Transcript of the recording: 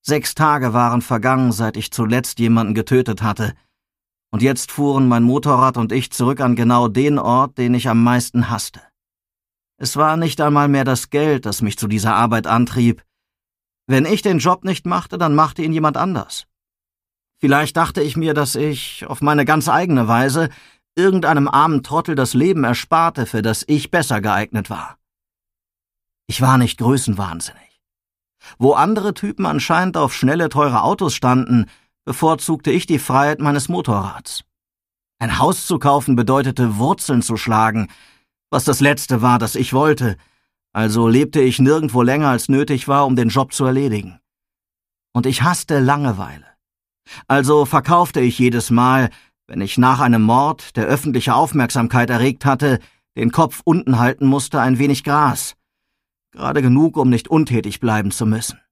6 Tage waren vergangen, seit ich zuletzt jemanden getötet hatte. Und jetzt fuhren mein Motorrad und ich zurück an genau den Ort, den ich am meisten hasste. Es war nicht einmal mehr das Geld, das mich zu dieser Arbeit antrieb. Wenn ich den Job nicht machte, dann machte ihn jemand anders. Vielleicht dachte ich mir, dass ich, auf meine ganz eigene Weise, irgendeinem armen Trottel das Leben ersparte, für das ich besser geeignet war. Ich war nicht größenwahnsinnig. Wo andere Typen anscheinend auf schnelle, teure Autos standen, bevorzugte ich die Freiheit meines Motorrads. Ein Haus zu kaufen bedeutete, Wurzeln zu schlagen, was das Letzte war, das ich wollte, also lebte ich nirgendwo länger als nötig war, um den Job zu erledigen. Und ich hasste Langeweile. Also verkaufte ich jedes Mal, wenn ich nach einem Mord, der öffentliche Aufmerksamkeit erregt hatte, den Kopf unten halten musste, ein wenig Gras. Gerade genug, um nicht untätig bleiben zu müssen.